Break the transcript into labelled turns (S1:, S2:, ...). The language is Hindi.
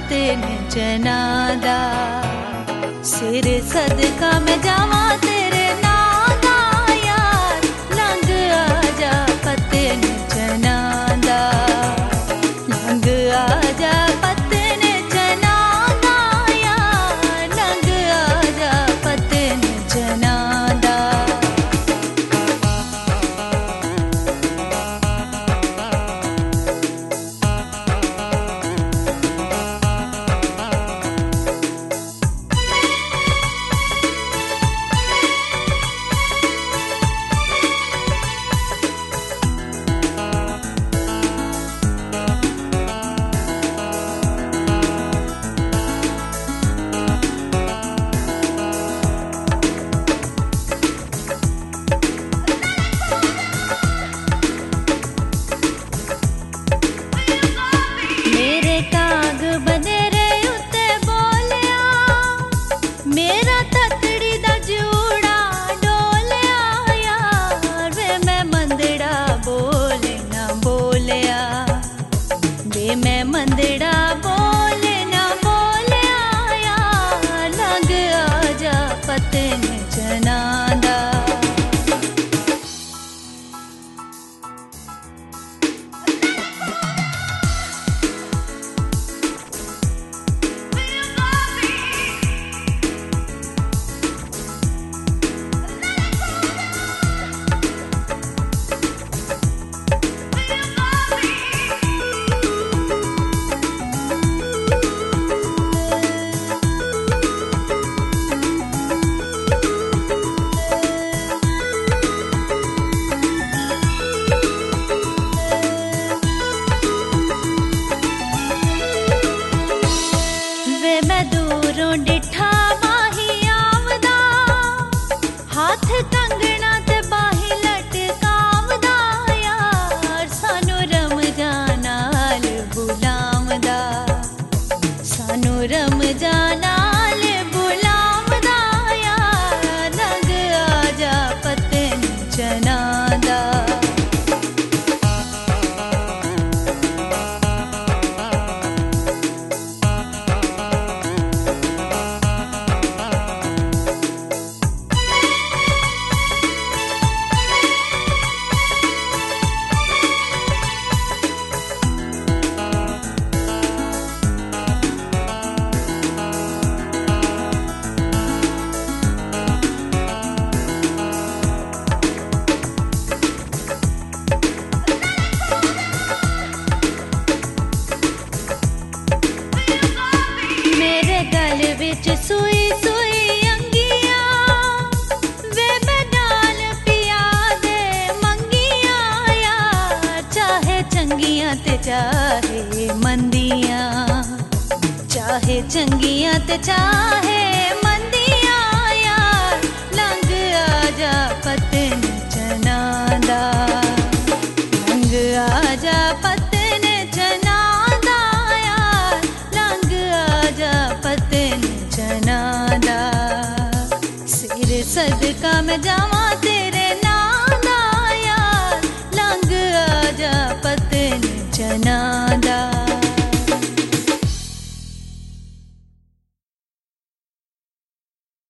S1: पतन जना दा। सिर सदका मैं जावा तेरे नां दा यार, लंघ आजा पतन जना दा, लंघ आजा पतन जना दा यार, लंघ आजा पतन जना दा। मैं मंदड़ा बोले ना बोले आया, लंघ आजा पतन जना दा। डिठा बाही आवदा, हाथ कंगना ते बाही लटकावदा यार, सानू रमजान नाल बुलावदा, सानू रमजान नाल बुलावदा यार, लंघ आजा पतन जना दा। विच सुई सुई अंगिया, वे बदाल पिया दे मंगिया यार, चाहे चंगिया ते चाहे मंदिया, चाहे चंगिया ते चाहे मंदिया यार, लंघ आजा पतन जना दा, लंघ आजा पतन जना दा यार, लंघ आजा पतन जना दा। सिर सदका मैं जावा तेरे नां दा यार, लंघ आजा पतन जना